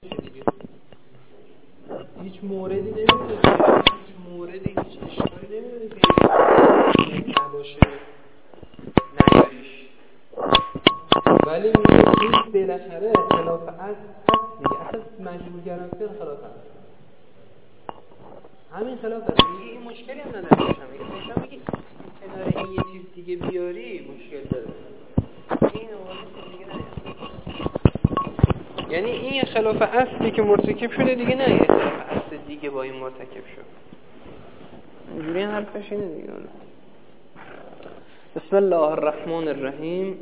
هیچ موردی نمیتونه، هیچ موردی، هیچ اشکالی نمیتونه که نباشه نیاریش، ولی میگه بالاخره خلاف اصل هست دیگه. اصلا مجبور گرفتن خلاف اصل، همین خلاف اصل. میگه این مشکلی هم نداره. میگه کنار این یه چیز دیگه بیاری مشکل داره، این مورد دیگه نه، یعنی این خلاف اصلی که مرتکب شده دیگه نه یه خلاف اصل دیگه با این مرتکب شد. اینجوری حرفش اینه دیگه. بسم الله الرحمن الرحیم.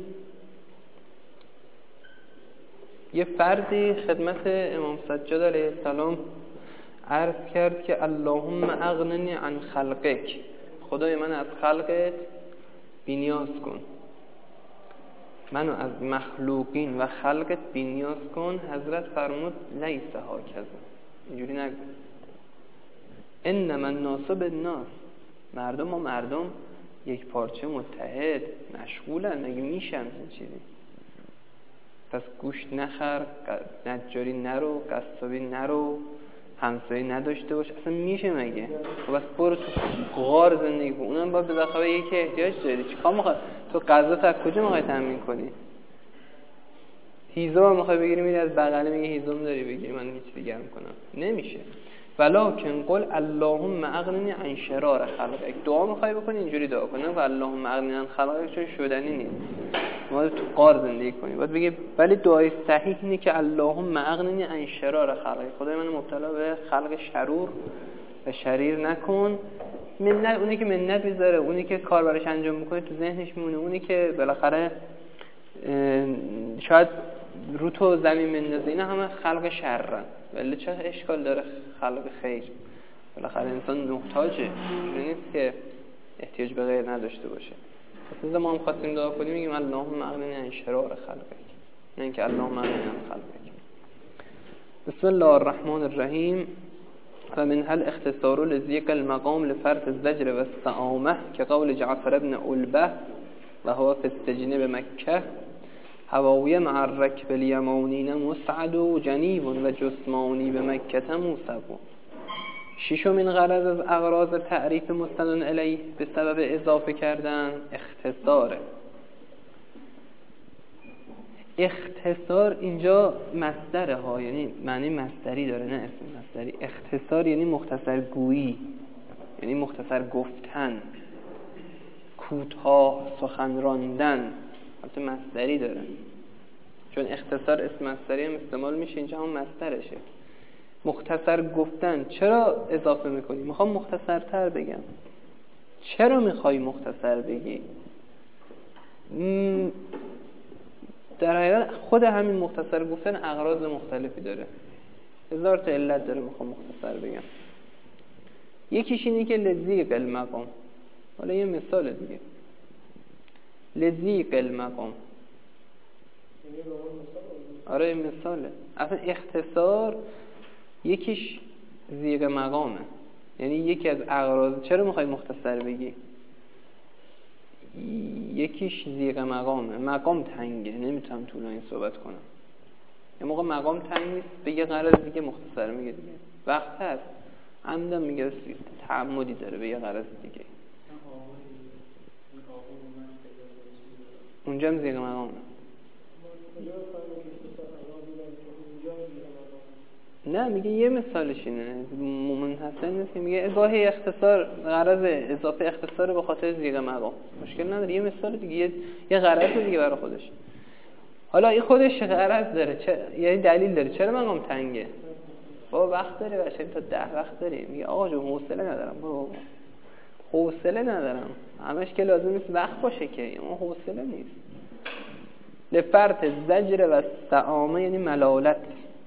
یه فردی خدمت امام سجاد علیه السلام عرض کرد که اللهم اغننی عن خلقک، خدای من از خلقت بی‌نیاز کن، منو از مخلوقین و خلقت بی‌نیاز کن. حضرت فرمود لیس هاکذا، اینجوری نگو. انما الناس بالناس، مردم و مردم یک پارچه متحد مشغولن، مگه میشن این چیزی؟ پس گوشت نخر، نجاری نرو، قصابی نرو، همسایه نداشته باش، اصلا میشه مگه؟ بس برو تو غار زندگی کن. اونم باید بالاخره یکی احتیاج داری. چیکار میخوای تو؟ غذا تا کجا میخوای تامین کنی؟ هیزم میخوای بگیری میری از بغل میگه هیزم داری بگیری من هیچ دیگه میکنم، نمیشه. ولکن قل اللهم اغننی عن شرار خلقک. دعا میخوای بکنی اینجوری دعا کنی و اللهم اغننی عن خلقک، چون شدنی نیست. ما تو غار زندگی کنی باید بگی. ولی دعای صحیح اینه که اللهم اغننی عن شرار خلقک، خدای من مبتلا به خلق شرور و شریر نکن. منت، اونی که منت میذاره، اونی که کار براش انجام میکنه تو ذهنش میمونه، اونی که بالاخره شاید رو تو زمین مندازه، اینا همه خلق شرن. ولی چه اشکال داره خلق خیر؟ بالاخره انسان محتاجه، نیست که احتیاج به غیر نداشته باشه. پس ما هم خواستیم دعا کنیم میگیم اللهم اغننی عن شرار خلقک، نه اینکه اللهم اغننی عن خلقک. بسم الله الرحمن الرحیم. فمن هل اختصار لذیق المقام لفرط الزجر و السعامه که قول جعفر ابن علبه و هو فی السجن بمکه هواوی مع الرکب الیمانین مسعد و جنیب و جسمانی بمکه موسب. ششمین غرض از اغراض تعریف مستند الیه به سبب اضافه کردن اختصاره. اختصار اینجا مصدره ها، یعنی معنی مصدری داره نه اسم مصدری. اختصار یعنی مختصر گویی، یعنی مختصر گفتن، کوتاه سخن راندن. البته مصدری داره، چون اختصار اسم مصدری هم استعمال میشه، اینجا هم مصدرشه. مختصر گفتن. چرا اضافه میکنی؟ میخوام مختصرتر بگم. چرا میخوای مختصر بگی؟ در حقیقت خود همین مختصر گفتن اغراض مختلفی داره، هزار تا علت داره. میخوام مختصر بگم. یکیش اینه که لذیق المقام. حالا یه مثال دیگه، لذیق المقام. آره مثاله. اصلا اختصار یکیش ضیق مقامه، یعنی یکی از اغراض. چرا میخوای مختصر بگی؟ یکیش ضیق مقامه، مقام تنگه، نمیتونم طولانی صحبت کنم. یه موقع مقام تنگ نیست، به یه غرض دیگه مختصر میگه دیگه. وقت هست عمدن میگه تعمدی داره به یه غرض دیگه. اونجا هم ضیق مقامه. نه میگه یه مثالش اینه، منحصر نیست که میگه اضافه اختصار، غرض اضافه اختصار به خاطر ضیق مقام، مشکل نداره. یه مثال دیگه، یه غرض دیگه برای خودش. حالا این خودش غرض داره، یعنی دلیل داره. چرا مقام تنگه؟ بابا وقت داره بچه، تا 10 وقت داریم. میگه آقا جون حوصله ندارم. بابا حوصله ندارم، همش که لازم نیست وقت باشه که، اون حوصله نیست. لفرط زجر و استعامه یعنی ملالت.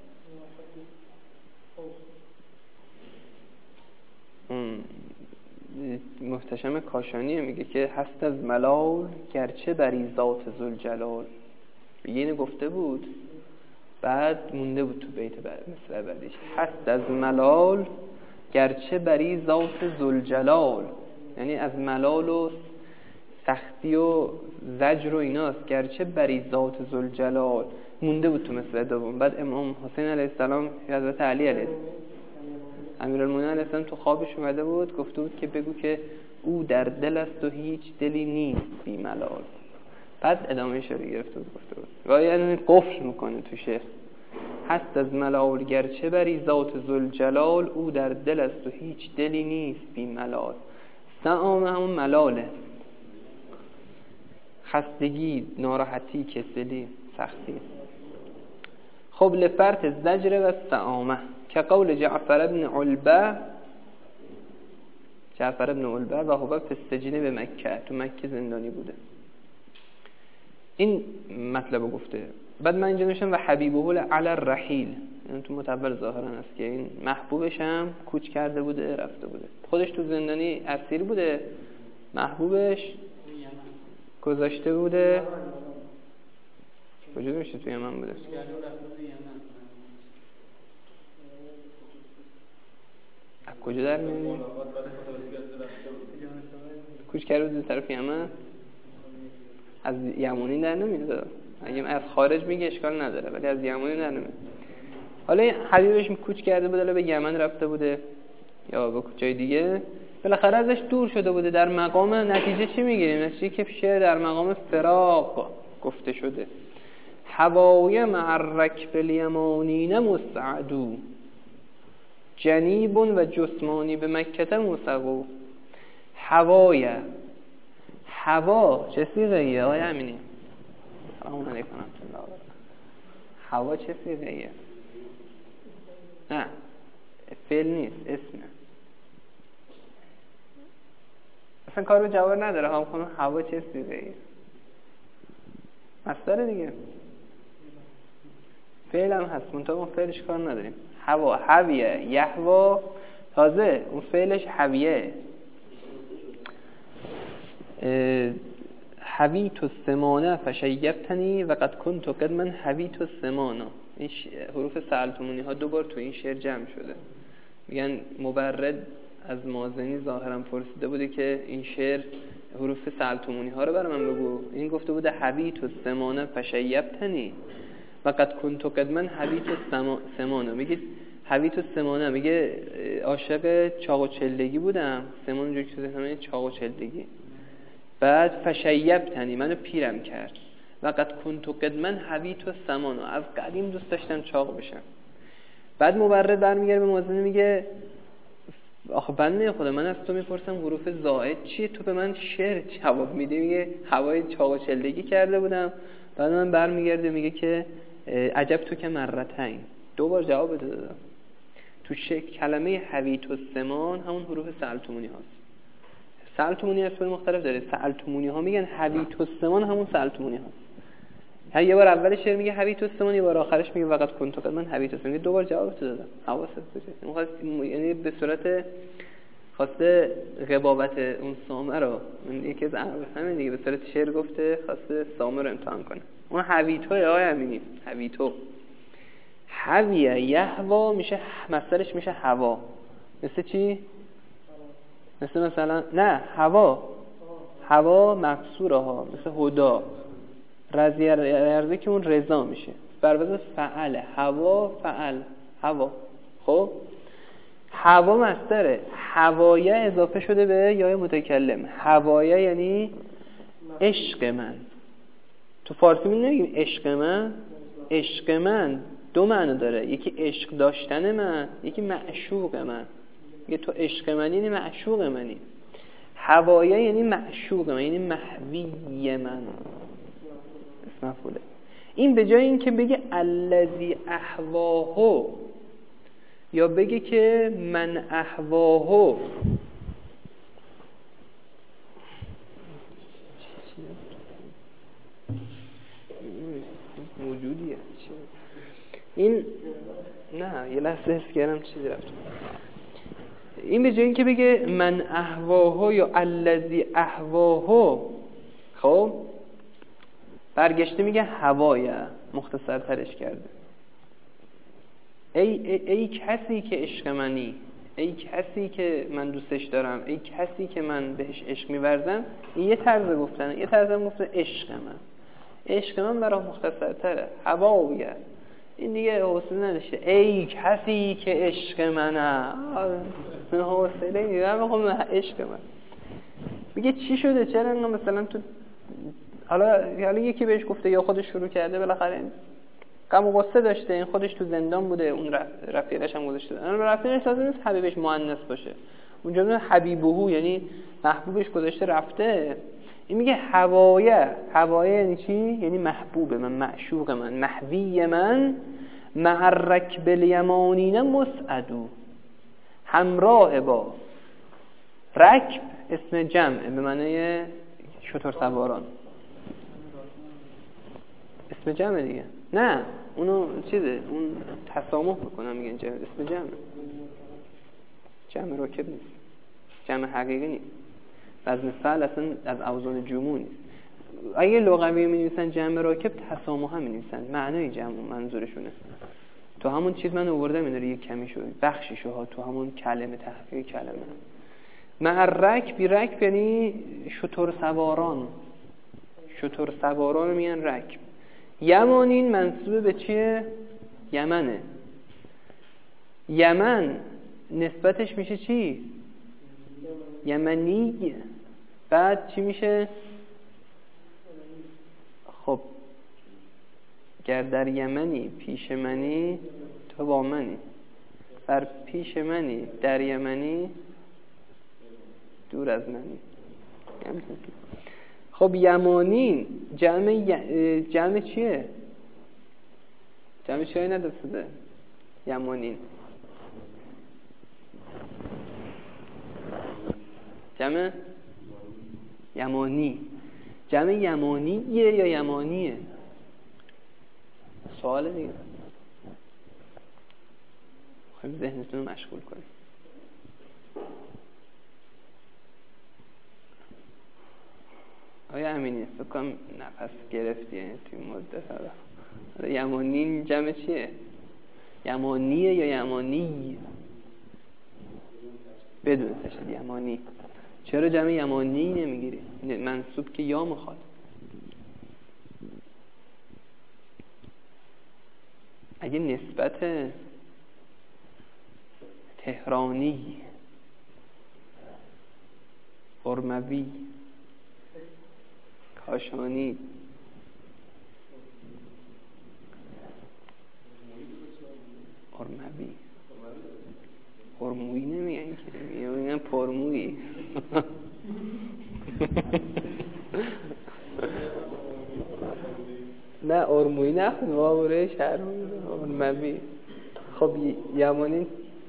محتشم کاشانی میگه که هست از ملال گرچه بری ذات ذوالجلال. اینو گفته بود، بعد مونده بود تو بیت مثل بعدیش، هست از ملال گرچه بری ذات ذوالجلال، یعنی از ملال و سختی و زجر و ایناست. گرچه بری ذات ذوالجلال مونده بود تو مصرع دوم. بعد امام حسین علیه السلام حضرت علی علیه امیرالمومنین علیه السلام تو خوابش اومده بود، گفته بود که بگو که او در دل است و هیچ دلی نیست بی ملال. بعد ادامه شعر گرفته بود گفته بود و یعنی قفل میکنه تو شعر، هست از ملال گرچه بری ذات ذوالجلال، او در دل است و هیچ دلی نیست بی ملال. سعام همون ملاله، خستگی، ناراحتی، کسلی، سختی. خب لفرت زجر و سعامه که قول جعفر ابن علبه و هو فی السجن به مکه، تو مکه زندانی بوده. این مطلب گفته. بعد من اینجا نوشتم و حبیبه علی الرحیل، یعنی تو متول ظاهرا است که این محبوبش هم کوچ کرده بوده رفته بوده. خودش تو زندانی اسیر بوده، محبوبش گذاشته بوده. کجا میشه توی یمن بوده؟ کجا در می‌بینی؟ کوچ کرده بوده طرف یمن، از یمنی در نمیاد. اگه از خارج میگه اشکال نداره، ولی از یمنی در نمیاد. حالا حبیبش کوچ کرده بوده، به یمن رفته بوده یا به جای دیگه، بالاخره ازش دور شده بوده. در مقام نتیجه چی میگیریم؟ نتیجه که شعر در مقام فراق گفته شده. هوای مع الرکب الیمانین مسعدو، جنیب و جسمانی به مکه مسقو. هوای، هوا چه صیغه‌ایه آقای امینی؟ سلام علیکم و رحمت الله. هوا چه صیغه‌ایه؟ نه فعل نیست، اسمه. اصلا کار به جواب نداره. هم کنم هوا چه صیغه‌ایه؟ مصدر دیگه، فعل هم هست، منتها ما فعلش کار نداریم. هوا، هویه، یهوا، تازه اون فعلش هویه. حویت السمانه فشیبتنی و قد کنت قدما حویت السمانه. این حروف سألتمونی ها دوبار تو این شعر جمع شده. میگن مبرد از مازنی ظاهرا پرسیده بوده که این شعر حروف سألتمونی ها رو برای من بگو. این گفته بوده حویت السمانه فشیبتنی و قد کنت قدما حویت السمانه. میگه حویت السمانه، میگه عاشق چاق و چلگی بودم. سمان اونجوری که ذهنم چاق و چلگی. بعد فشیبتنی، منو پیرم کرد. و قد کنت قدما حویت السمانه، از قدیم دوست داشتم چاق بشم. بعد مبرد برمیگره به مازنی میگه آخه بنده خدا، من از تو میپرسم حروف زائد چیه، تو به من شعر جواب میدی. میگه هوای چاق و چلگی کرده بودم. بعد من برمیگرده میگه که عجب تو که مرتين، دوبار جواب دادم. تو کلمه حویت السمان همون حروف سألتمونی هاست. سألتمونی اسم مختلف داره. سألتمونی ها میگن حویت السمان همون سألتمونی هاست. هر یه بار اول شعر میگه حویت السمان، یه بار آخرش میگه وقت کنت قدما حویت السمان. دوبار جواب دادم. حواست باشه. یعنی به صورت خواسته غبابت اون سامه رو، یکی از همین دیگه، به صورت شعر گفته خواسته سامه رو امتحان کنه. اون حویتو آقای امینی، حویتو حویه یهوا میشه، مصدرش میشه هوا. مثل چی؟ مثلا نه هوا مکسوره ها، مثل هدا. رضی که اون رضا میشه بر وزن فعل. هوا فعل هوا. خب هوا مصدره، هوایه اضافه شده به یای متکلم. هوایه یعنی عشق من. تو فارسی می نمیگیم عشق من. عشق من دو معنی داره، یکی عشق داشتن من، یکی معشوق من. یه تو عشق منی یعنی معشوق منی. هوایه یعنی معشوق من، یعنی محوی من. اسم مفعوله. این به جای این که بگه الذی احواه یا بگه که من احواه، موجودیه این، نه یه لحظه حس کردم چیزی رفت. این به جای این که بگه من احواه یا الذی احواه، خب برگشته میگه هوایه، مختصر ترش کرده. ای کسی که عشق منی، ای کسی که من دوستش دارم، ای کسی که من بهش عشق می‌ورزم. این یه طرز گفتنه. یه طرز هم گفته عشق من. عشق من برای مختصرتره. هوایه، این دیگه حوصله نداشته. ای کسی که عشق منه، حوصله نیدم بخوام عشق من. میگه چی شده؟ چرا انگاه مثلا تو حالا یکی بهش گفته یا خودش شروع کرده، بالاخره غم و غصه داشته، این خودش تو زندان بوده، اون رفیقش هم گذاشته. اون رفیقش لازم نیست حبیبش مؤنث باشه، اونجا میگه حبیبهو، یعنی محبوبش گذاشته رفته. این میگه هوایه یعنی چی؟ یعنی محبوب من، معشوق من، محبی من، مع الرکب الیمانین مسعدو، همراه با رکب، اسم جمع به معنی شتر سواران، اسم جمع دیگه. نه اونو چیزه، اون تسامح بکنم میگن جمع، اسم جمع راکب نیست، جمع حقیقی نیست. وزن فعل اصلا از اوزان جموع نیست. اگه لغوی می نویسن جمع راکب، تسامح هم می نویسن، معنای جمع منظورشونه. تو همون چیز من آوردم اینا رو یک کمی شو بخشیشو ها تو همون کلمه تحقیق کلمه. مع رکب یعنی شتر سواران میگن رکب. یمانین منسوب به چیه؟ یمنه. یمن نسبتش میشه چی؟ یمنی. بعد چی میشه؟ خب گر در یمنی پیش منی تو با منی، بر پیش منی در یمنی دور از منی. خب یمانین جمع چیه؟ جمع چیه ندستده؟ یمانین جمع یمانی. جمع یمانیه یا یمانیه؟ سوال دیگه، خیلی ذهنتون رو مشغول کنید. آیا امینی فکر کنم نفس گرفتی یعنی توی مدت حالا یمانین جمع چیه؟ یمانیه یا یمانی؟ بدون تشدید یمانی. چرا جمع یمانی نمیگیری؟ منصوب که یا میخواد. اگه نسبت تهرانی، ارموی، کاشانی، ارموی نمیگن که میگن پرموی. نه ارموی نخون وابره شهر ارموی. خب یمانی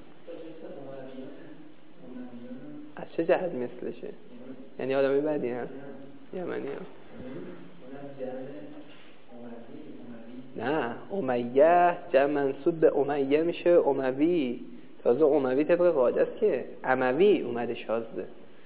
از چه جهت مثلشه؟ یعنی آدمی بدی هم یمنی هم؟ نه امیه جمع منصوب به امیه میشه اموی. تازه اموی طبق قاعده است که اموی اومده شازده.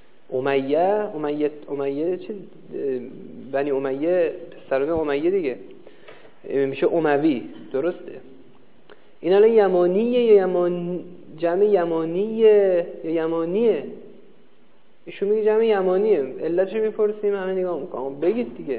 امیه چه؟ بنی امیه پسران امیه دیگه میشه اموی، درسته؟ این الان یمانیه یا جمع یمانیه یا یمانیه؟ ایشون میگه جمع یمانیه. علتش میپرسیم همه نگاه میکنم بگید دیگه.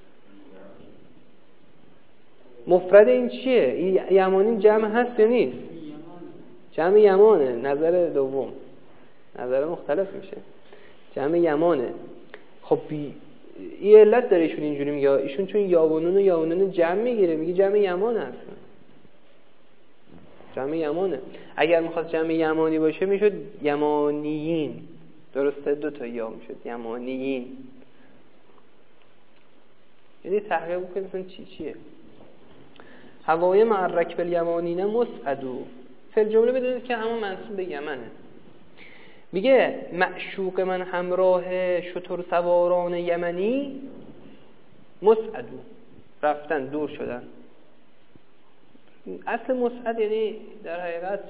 مفرد این چیه؟ این یمانی جمع هست یا نیست؟ جمع یمانه. نظر دوم، نظر مختلف میشه. جمع یمانه. خب این علت داره ایشون اینجوری میگه. ایشون چون یاونون جمع میگیره میگه جمع یمانه هست. جمع یمانه. اگر میخواست جمع یمانی باشه میشد یمانیین، درسته؟ 2 یا میشد یمانیین. یعنی تحقیق بکنید مثلا چیه. هوای مع الرکب الیمانین مسعدو، فی الجمله بدونید که همون منصوب به یمنه. میگه معشوق من همراه شتر سواران یمنی مسعدو، رفتن دور شدن. اصل مسعد یعنی در حقیقت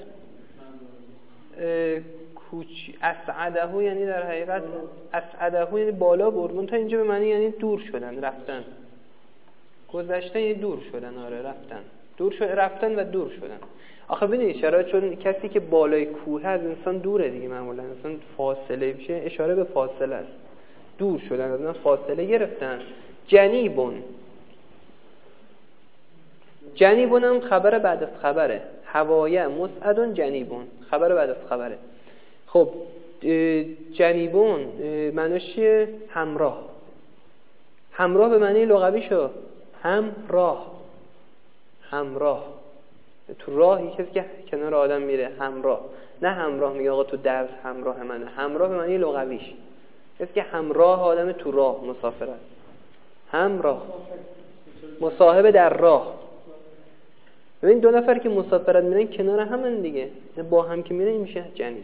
اسعده، یعنی در حقیقت اسعده یعنی بالا بردن. تا اینجا به معنی یعنی دور شدن، رفتن، گذشتن، یعنی دور شدن. آره رفتن، دور شدن، رفتن و دور شدن. آخه ببینید چرا؟ چون کسی که بالای کوه از انسان دوره دیگه، معمولا انسان فاصله میشه، اشاره به فاصله است. دور شدن، از فاصله گرفتن. جنیبون جنیبون هم خبر بعد از خبره. هوایه مسعدون جنیبون خبر بعد از خبره. خب جنیبون معنیش چیه؟ همراه. همراه به معنی لغوی شو همراه. همراه تو راهی کسی که کنار آدم میره همراه، نه همراه میگه آقا تو در همراه منه. همراه به معنی لغویش کسی که همراه آدم تو راه مسافر است. همراه مصاحب در راه. ببین دو نفر که مسافرت میرن کنار همن دیگه، با هم که میرن میشه جنیب.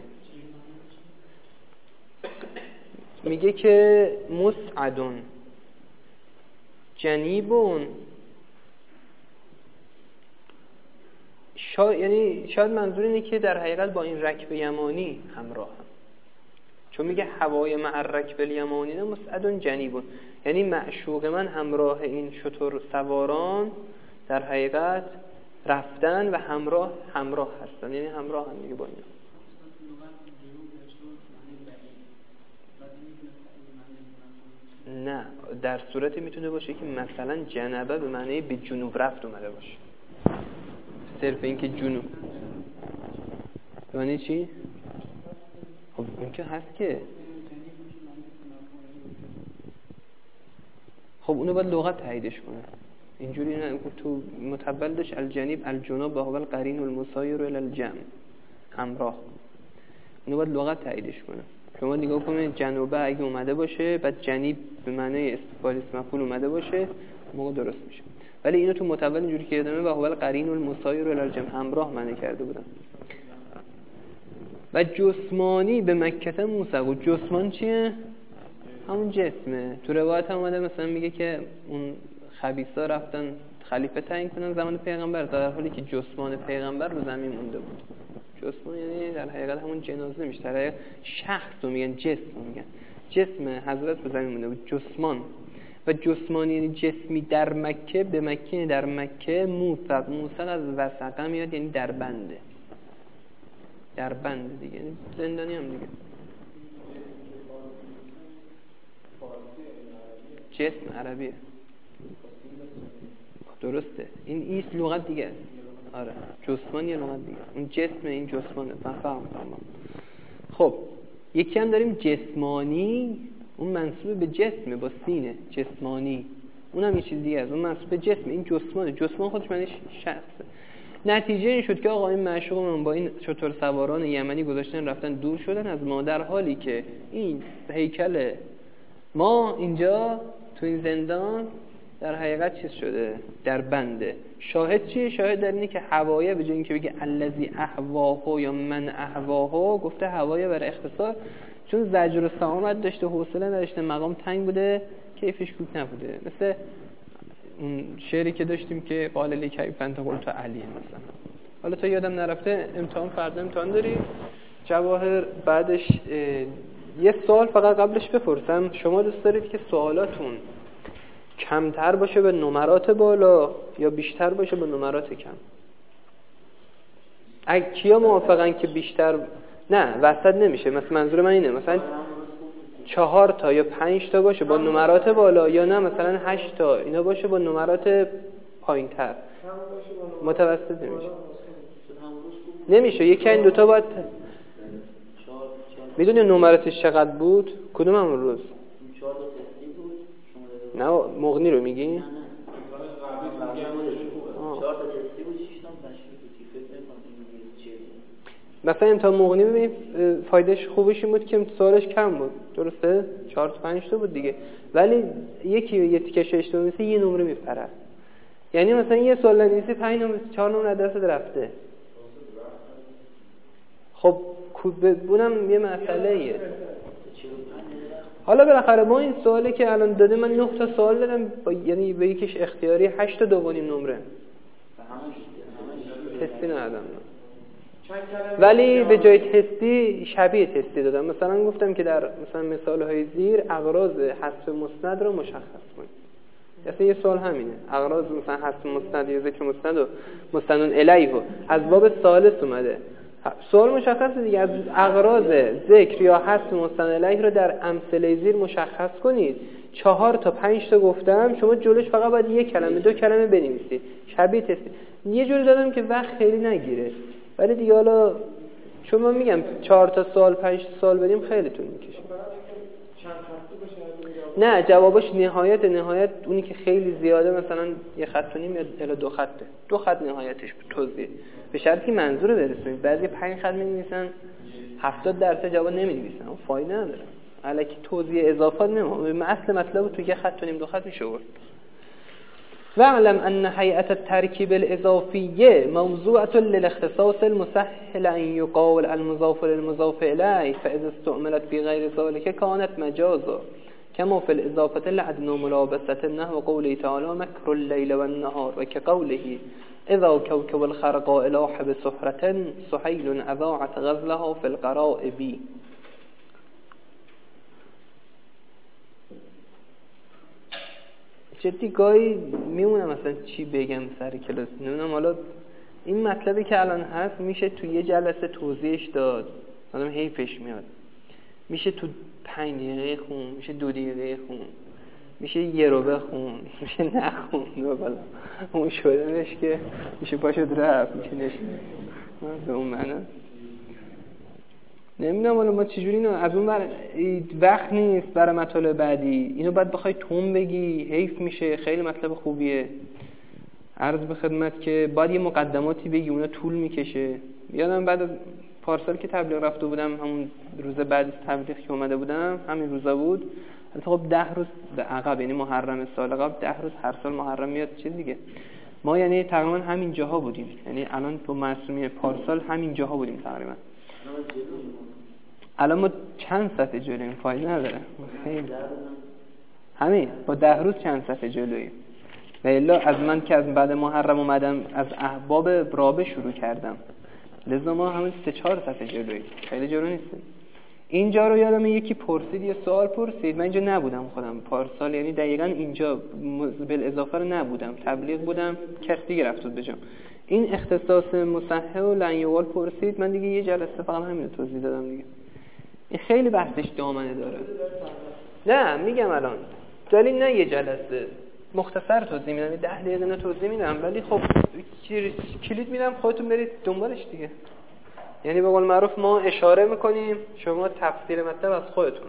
میگه که مسعدون جنیبون یعنی شاید منظور اینه که در حقیقت با این رکب یمانی همراه هم. چون میگه هوای مع الرکب الیمانی نه مسعدون جنیبون، یعنی معشوق من همراه این شتر سواران در حقیقت رفتن و همراه هستن، یعنی همراه هم دیگه با اینا. نه در صورتی میتونه باشه که مثلا جنبه به معنی به جنوب رفت اومده باشه، صرف این که جنوب به معنی چی؟ خب این که هست که خب اونو باید لغت تاییدش کنه. اینجوری نه تو متبل داشت الجنیب الجنوب و هو القرین المسایر الی الجمع همراه، اونو باید لغت تاییدش کنه. شما نگاه کنید جنوبه اگه اومده باشه بعد جنیب به معنی استفاده اسم مفعول اومده باشه موقع درست میشه. ولی اینو تو متول اینجوری که یادمه و هو القرین المسایر الی الجمع همراه معنی کرده بودن. و جسمانی به مکه موسق. و جسمان چیه؟ همون جسمه. تو روایت هم اومده مثلا میگه که اون خبیثا رفتن خلیفه تعیین کنن زمان پیغمبر، در حالی که جسمان پیغمبر رو زمین مونده بود. جسمان یعنی در حقیقت همون جنازه میشه، در حقیقت شخص رو میگن، جسم میگن، جسم حضرت رو زمین مونده بود جسمان. و جسمانی یعنی جسمی در مکه، به مکه در مکه موثق. موثق از وثقه میاد یعنی در بنده، در بنده دیگه، یعنی زندانی هم دیگه. جسم عربیه درسته، این ایست لغت دیگه. آره جسمان یه لغت دیگه، اون جسم این جسمانه. فهم. خب یکی هم داریم جسمانی، اون منصوب به جسمه با سینه، جسمانی اونم یه چیز دیگه است، اون منصوب به جسمه. این جسمانه، جسمان خودش معنیش شخصه. نتیجه این شد که آقا این معشوق من با این شتر سواران یمنی گذاشتن رفتن دور شدن از ما، در حالی که این هیکل ما اینجا تو این زندان در حقیقت چیز شده، در بنده. شاهد چیه؟ شاهد در اینه که هوایه به جای اینکه بگه الذی اهواه یا من اهواه گفته هوایه برای اختصار، چون زجر و سامت داشته، حوصله نداشته، مقام تنگ بوده، کیفش خوب نبوده. مثل اون شعری که داشتیم که قال لی کیف انت قلت علی مثلا. حالا تا یادم نرفته امتحان فردا امتحان داری جواهر، بعدش یه سوال فقط قبلش بپرسم. شما دوست دارید که سوالاتون کمتر باشه به نمرات بالا یا بیشتر باشه به نمرات کم؟ اگه کیا موافقن که بیشتر؟ نه وسط نمیشه. مثلا منظور من اینه مثلا 4 تا یا 5 تا باشه با نمرات بالا، یا نه مثلا 8 تا اینا باشه با نمرات پایین‌تر. متوسط نمیشه. یکی این دوتا باید. میدونی نمراتش چقدر بود؟ کدوم همون روز؟ 4 تا تستی بود. نه مغنی رو میگی؟ نه 4 تا تستی بود، 6 تا تشریح بود. مثلا امتحان مغنی ببینید فایدهش خوبش این بود که سوالش کم بود، درسته؟ 4 تا 5 تا بود دیگه، ولی یکی یه تیکش اشتباه میشه یه نمره میپره. یعنی مثلا یه سوال نویسی 5 نمره 4 نمره دست رفته. خب اونم یه مسئله‌ایه. حالا بالاخره ما این سوالی که الان داده من 9 تا سوال دادم یعنی به یکیش اختیاری 8 تا 2.5 نمره. تستی ندادم. ولی به جای تستی شبیه تستی دادم. مثلا گفتم که در مثلا مثال‌های زیر اغراض حذف مسند رو مشخص کنید. اصلا یه سوال همینه. اغراض مثلا حذف مسند یا ذکر مسند و مستند الیه از باب ثالث اومده. سوال مشخصه دیگه. از اغراض ذکر یا حذف مستند الیه رو در امثله زیر مشخص کنید 4 تا 5 تا گفتم، شما جلوش فقط باید 1 کلمه 2 کلمه بنویسید، شبیه تستی. یه جوری دادم که وقت خیلی نگیره، ولی دیگه حالا چون من میگم 4 تا سال 5 سال بدیم خیلی طول میکشه. نه جوابش نهایت اونی که خیلی زیاده مثلا 1.5 خط یا الی 2 خطه، 2 خط نهایتش توضیح، به شرطی منظور برسونید. بعضی 5 خط می‌نویسن 70% جواب نمی‌نویسن، اون فایده نداره. الکی توضیح اضافات نمی‌خوام، اصل مطلب تو 1 خط و نیم 2 خط میشه برد. واعلم ان هيئة التركيب الإضافية موضوعة للاختصاص المسهل أن يقال المضاف للمضاف إليه، فإذا استعملت في غير ذلك كانت مجازا، كما في الإضافة لعدم ملابسة نحو قوله تعالى مكر الليل والنهار، وكقوله إذا كوكب الخرقاء لاح بسحرة سحيل أذاعت غزلها في القرائب. جدی گاهی میمونم مثلا چی بگم سر کلاس، نمیدونم حالا این مطلبی که الان هست میشه تو یه جلسه توضیحش داد، آدم حیفش میاد، میشه تو 5 دقیقه خون، میشه 2 دقیقه خون، میشه 1 روبه خون، میشه نخون و بالا اون شدنش که میشه پاشد رفت، میشه نشون به اون معنی. نمیدونم حالا ما چجوری اینو از اون وقت نیست برای مطالب بعدی، اینو باید بخوای تون بگی حیف میشه، خیلی مطلب خوبیه. عرض به خدمت که باید یه مقدماتی بگی، اونا طول میکشه. یادم بعد از پارسال که تبلیغ رفته بودم، همون روز بعد از تبلیغ که اومده بودم، همین روزا بود، البته خب 10 روز به عقب، یعنی محرم سال قبل 10 روز هر سال محرم میاد چیز دیگه. ما یعنی تقریبا همین جاها بودیم، یعنی الان تو معصومی پارسال همین جاها بودیم تقریبا. الان ما چند صفحه جلویم، فایده نداره همین با 10 روز چند صفحه جلویم. و الا از من که از بعد محرم اومدم از احباب رابع شروع کردم، لذا ما همین 3-4 صفحه جلویم، خیلی جلو نیستیم. اینجا رو یادم یکی پرسید، یه سوال پرسید، من اینجا نبودم خودم پارسال، یعنی دقیقاً اینجا بالاضافه رو نبودم، تبلیغ بودم، کسی دیگه رفت بود بجام. این اختصاص مصحح و لنیوال پرسید، من دیگه یه جلسه فقط همین توضیح دادم دیگه. این خیلی بحثش دامنه داره. نه میگم الان دلیل نه یه جلسه مختصر توضیح میدم، 10 دقیقه نه توضیح میدم، ولی خب کلید میدم خودتون برید دنبالش دیگه. یعنی به قول معروف ما اشاره میکنیم، شما تفسیر مطلب از خودتون.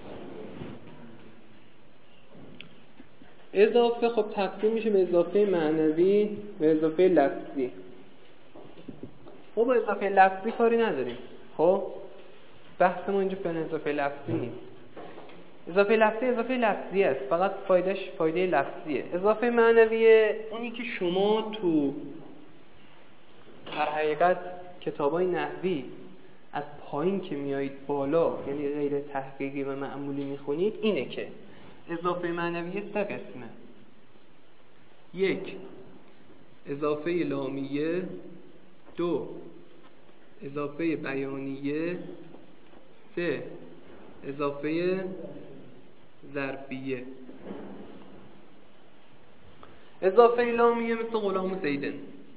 اضافه خب تقسیم میشه به اضافه معنوی و اضافه لفظی. خب با اضافه لفظی کاری نداریم، خب بحث ما اینجا فعلا اضافه لفظی نیست. اضافه لفظی است، فقط فایدهش فایده لفظیه. اضافه معنویه اونی که شما تو در حقیقت کتابای نحوی از پایین که میایید بالا، یعنی غیر تحقیقی و معمولی میخونید، اینه که اضافه معنویه 3 قسمه. 1 اضافه لامیه، 2 اضافه بیانیه، 3 اضافه ظرفیه. اضافه لامیه مثل غلام زیدن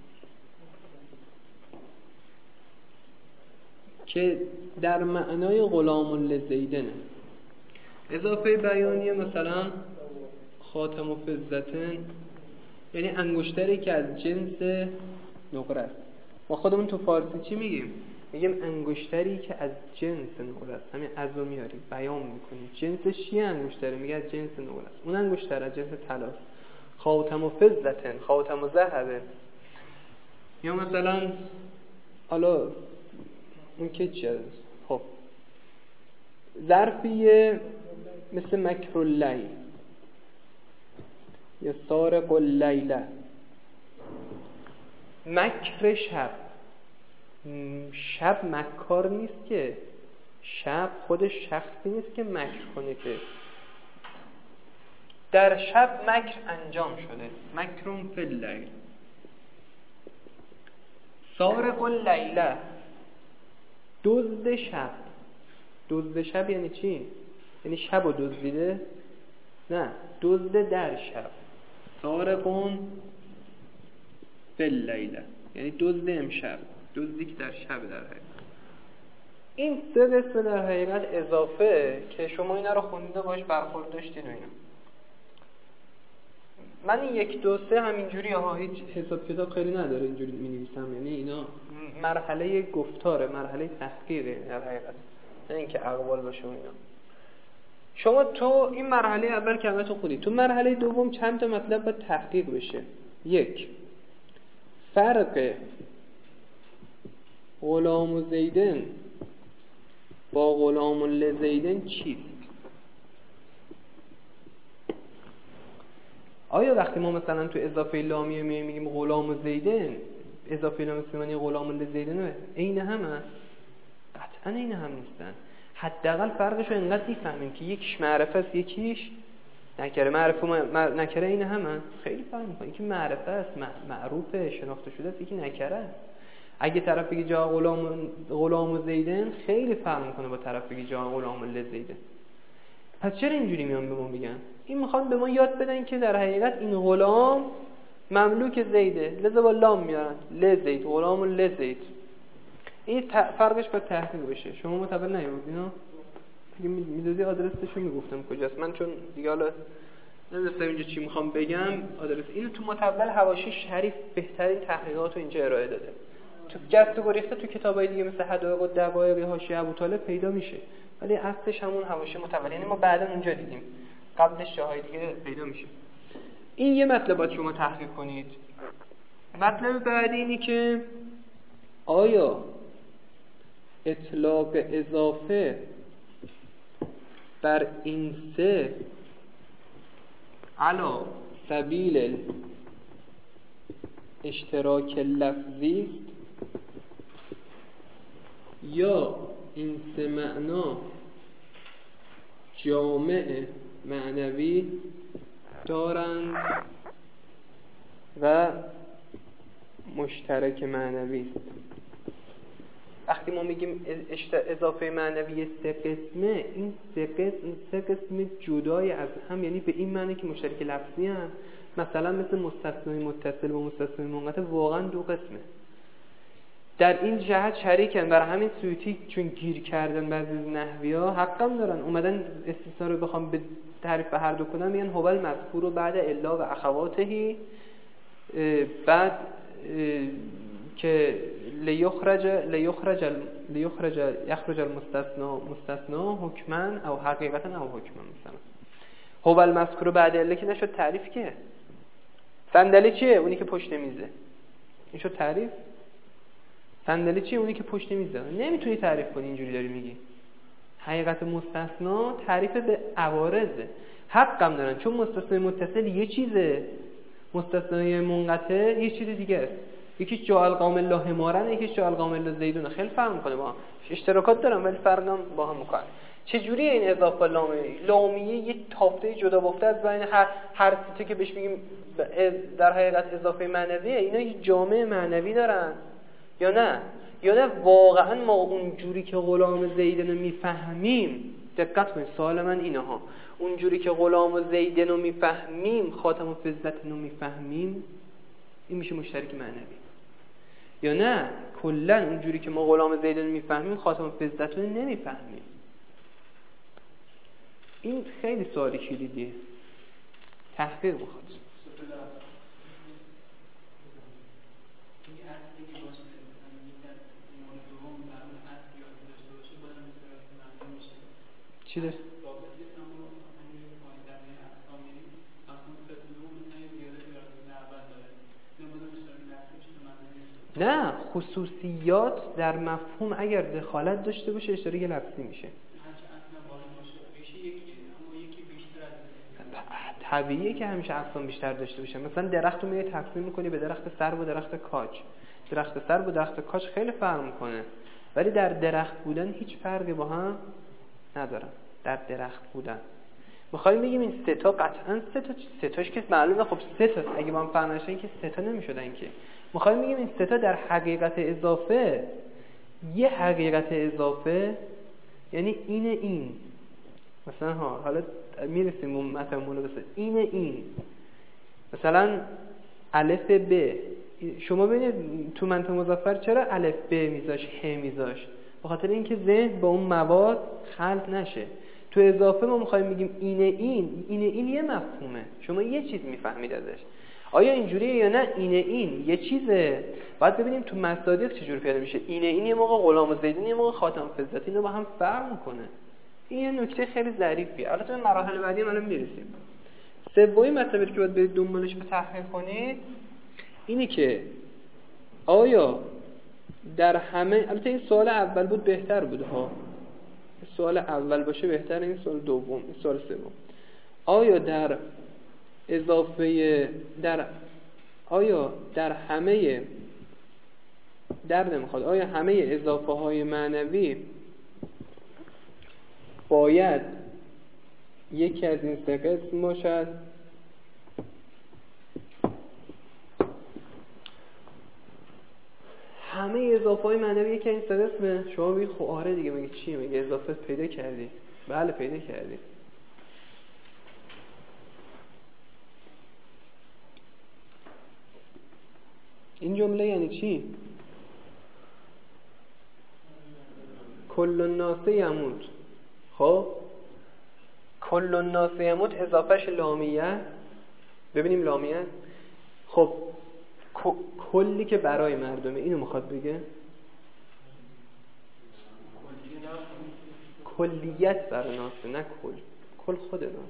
که در معنای غلام لزیدنه. اضافه بیانیه مثلا خاتم و فضتن، یعنی انگشتری که از جنس نقره است. ما خودمون تو فارسی چی میگیم؟ میگیم انگشتری که از جنس نقره است. همین از رو میاریم بیان میکنیم جنسش چیه انگشتری، میگه از جنس نقره است. اون انگشتر از جنس طلا. خاتم و فضتن، خاتم و ذهبه. یا مثلا حالا اون که چیه؟ خب ظرفیه مثل مکر اللیل یا سارق اللیله. مکر شب مکار نیست که، شب خودش شخصی نیست که مکر کنه، که در شب مکر انجام شده. مکرون فی اللیل. سارق اللیله دزد شب. دزد شب یعنی چی؟ یعنی شب و دزدیده؟ نه، دزد در شب. سارقون فی اللیله یعنی دزد امشب، دزدی که در شب در حقیقت. این 3 قسم در حقیقت اضافه که شما اینا رو خوندید و باش برخورد داشتید و اینا. من 1 2 3 همینجوری ها، هیچ حساب کتاب خیلی نداره اینجوری می‌نویسم، یعنی اینا مرحله گفتاره، مرحله تحقیقه در حقیقت، نه اینکه اقوال باشه و اینا. شما تو این مرحله اول که همتون خودید، تو مرحله دوم چند تا مطلب باید تحقیق بشه. 1 فرق غلام و زیدن با غلام و لزیدن چیست؟ آیا وقتی ما مثلا تو اضافه لامیه میگیم غلام و زیدن، اضافه لام اسمی غلام و لزیدن عین همه؟ قطعا عین هم نیستن. حداقل فرقش رو اینقدر میفهمیم که یکیش معرفه است یکیش نکره. معرفه نکره عین همه؟ خیلی فرق میکنه. یکی معرفه است، معروفه، شناخته شده است، یکی نکره است. اگه طرف بگی جا غلام و زیدن خیلی فرق میکنه با طرف بگی جا غلام و لزیدن. پس چرا اینجوری میان به ما میگن؟ این میخوان به ما یاد بدن که در حقیقت این غلام مملوک زیده، لذا با لام میارن لزید، غلام و لزید. این فرقش باید تحقیق بشه. شما متوجه نیومد اینا؟ اگه میدادی آدرسشو میگفتم کجاست. من چون دیگه حالا نمیدونستم اینجا چی میخوام بگم، آدرس اینو تو متول حواشی شریف بهترین تحقیقات رو اینجا ارائه داده. تو جست و گریخته تو کتابای دیگه مثل حدائق و دقایق حاشیه ابوطالب پیدا میشه، ولی اصلش همون حواشی متول، یعنی ما بعدا اونجا دیدیم، قبلش جاهای دیگه پیدا میشه. این یه مطلب باید شما تحقیق کنید. مطلب بعدی اینی که آیا اطلاق اضافه بر این سه علا سبیل اشتراک لفظی یا این سه معنا جامع معنوی دارند و مشترک معنوی است. وقتی ما میگیم اضافه معنوی 3 قسمه، این سه قسم جدای از هم، یعنی به این معنی که مشترک لفظی هم، مثلا مثل مستثنی متصل و مستثنی منقطع واقعا 2 قسمه. در این جهت شریکن. برای همین سیوطی چون گیر کردن بعضی نحوی‌ها حقم دارن اومدن استثنا رو بخوام به تعریف به هر دو کنن، میگن هو المذکور و بعد الا و اخواتهی، بعد که لیخرج المستثنا حکما او حقیقتا او حکما. مثلا هو المذکور بعد الا که نشد تعریف، که صندلی چیه؟ اونی که پشت میزه. این شد تعریف. صندلی چیه؟ اونی که پشت میزه. نمیتونی تعریف کنی اینجوری داری میگی. حقیقت مستثنا تعریف به عوارضه. حقم دارن چون مستثنی متصل یه چیزه، مستثنی منقطع یه چیز دیگه است. یکیش جعل قام الله حمارن، یکیش جعل قام الله زیدون. خیلی فرق میکنه با هم. اشتراکات دارن ولی فرق هم با هم میکنه. چه جوریه این اضافه لامیه یه تافته جدا بافته از بین هر سیتی که بهش میگیم در حقیقت اضافه معنویه، اینا یه جامعه معنوی دارن یا نه؟ یا نه واقعا ما اون جوری که غلام زیدن رو میفهمیم، دقت کنید سوال من اینه ها، اون جوری که غلام و زیدن رو میفهمیم، خاتم و فضت رو میفهمیم، این میشه مشترک معنوی. یا نه کلا اون جوری که ما غلام و زیدن رو میفهمیم، خاتم و فضت رو نمیفهمیم. این خیلی سوالی کلیدیه، تحقیق بخواد. چی داشت؟ نه، خصوصیات در مفهوم اگر دخالت داشته باشه اشتراک لفظی میشه. طبیعیه که همیشه اقسام بیشتر داشته باشه. مثلا درخت رو میای تقسیم میکنی به درخت سرو و درخت کاج. درخت سرو و درخت کاج خیلی فرق میکنه، ولی در درخت بودن هیچ فرقی با هم ندارن. در درخت بودن میخوایم بگیم این سه تا قطعا سه تاش که معلومه، خب سه تا اگه با هم فرق نشن که سه تا نمیشدن که. میخوایم بگیم این سه تا در حقیقت اضافه، یه حقیقت اضافه یعنی این مثلا حالا میرسیم اون متمون رو بسید این مثلا الف ب، شما ببینید تو منطق مظفر چرا الف ب میذاش ه میذاش؟ به خاطر اینکه ذهن با اون مواد خلط نشه. تو اضافه ما میخوایم بگیم این یه مفهومه، شما یه چیز میفهمید ازش. آیا اینجوریه یا نه؟ این یه چیزه. باید ببینیم تو مصادیق چجوری پیدا میشه. این یه موقع غلام زیدون، یه موقع خاتم فضت، اینو با هم فرق میکنه. این یه نکته خیلی ظریفیه. البته به مراحل بعدی الان میرسیم. سومین مطلبی که باید برید دنبالش به تحقیق کنید اینی که آیا در همه، البته این سوال اول بود بهتر بود ها، سوال اول باشه بهتره، این سوال دوم، این سوال سوم. آیا آیا همه اضافه های معنوی باید یکی از این سه قسم باشد؟ همه اضافه های معنوی یکی از این سه قسمه؟ شما بگید خب آره دیگه، مگه چیه؟ مگه اضافه پیدا کردی؟ بله پیدا کردی. این جمله یعنی چی؟ کل الناس یموت. خب کل الناس یموت اضافهش لامیه. ببینیم لامیه. خب کلی که برای مردمه، اینو میخواد بگه؟ کلیت برای ناسه، نه کل خود ناس.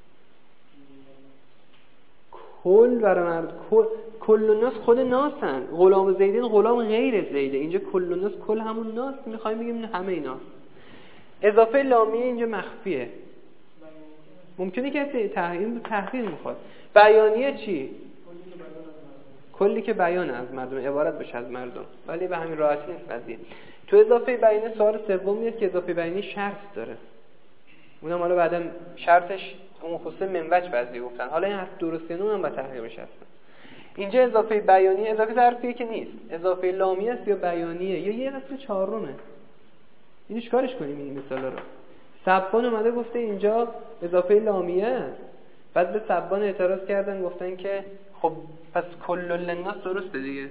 کل برای مرد، کل الناس خود ناسن. غلام زیدین غلام غیر زیده. اینجا کل الناس، کل همون ناس، میخوایم بگیم همه ناس. اضافه لامیه اینجا مخفیه. ممکنه کسی تحقیق میخواد. بیانیه چی؟ کلی که بیان از مردم، عبارت بشه از مردم. ولی به همین راحتی نیست قضیه. تو اضافه بیانیه سوال سوم میاد که اضافه بیانیه شرط داره. اونم حالا بعدم شرطش اون خصوص منوج بعضی گفتن. حالا این حرف درسته نه، هم با تحقیقش هستن. اینجا اضافه بیانیه اضافه ظرفیه که نیست. اضافه لامیه است یا بیانیه یا یه قسم چهارمه. اینو چیکارش کنیم این مثالا رو؟ سبان اومده گفته اینجا اضافه لامیه است. بعد به سبان اعتراض کردن، گفتن که خب پس کل الناس درسته دیگه.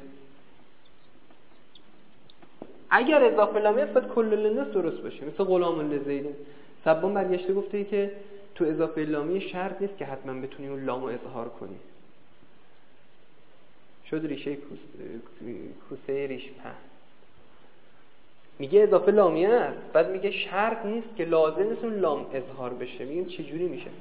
اگر اضافه لامیه است باید کل الناس درست باشه، مثل غلام زیدین. سبان برگشته گفته که تو اضافه لامیه شرط نیست که حتما بتونی اون لامو اظهار کنی. شد ریشه کوسه ریش پهن. میگه اضافه لامیه است، بعد میگه شرط نیست که لازم نیست اون لام اظهار بشه. میگیم چجوری میشه؟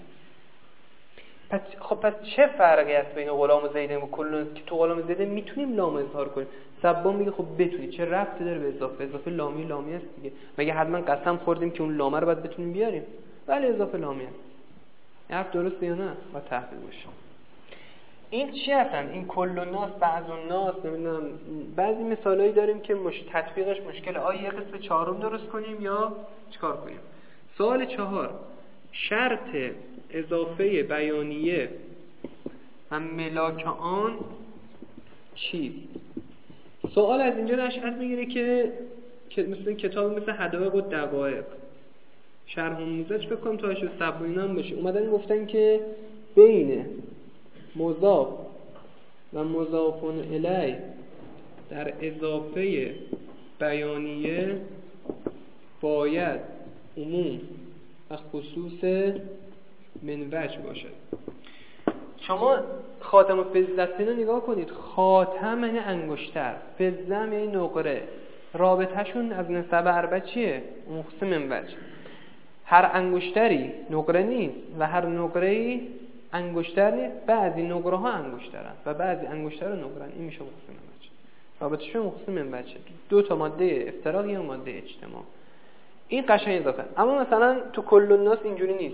پس چه فرقی هست بین غلام زیدین و کل که تو غلام زیدین میتونیم لام اظهار کنیم؟ سبان میگه خب بتونی. چه ربطی داره به اضافه لامی است دیگه. مگه حتما قسم خوردیم که اون لامه رو باید بتونیم بیاریم؟ ولی اضافه لامی است. حرف درسته یا نه؟ با تحقیق باشه. این چی هستن؟ این کل الناس، بعض الناس، نمیدونم بعضی مثالایی داریم که تطبیقش مشکله. آیا یه قسم چهارم درست کنیم یا چیکار کنیم؟ سوال 4. شرط اضافه بیانیه و ملاک آن چیست؟ سوال از اینجا نشأت میگیره که مثل کتاب مثل حدائق و دقایق، شرح و موزج بکنم تا اشو سبوینا هم باشه. اومدن گفتن که بین مضاف و مضاف الیه در اضافه بیانیه باید عموم و خصوص منوج باشد. شما خاتم و فضت رو نگاه کنید. خاتم یعنی انگشتر، فضم یعنی نقره. رابطهشون از نسب اربع چیه؟ اون خصوص منوج. هر انگشتری نقره نیست و هر نقره‌ای انگشتر نیست. بعضی نقره ها انگشترن و بعضی انگشتر نقره‌ن. این میشه خصوص منوج. رابطهشون خصوص منوج. دو تا ماده افتراق یا ماده اجتماع. این قشنگ اضافه. اما مثلا تو کل الناس اینجوری نیست.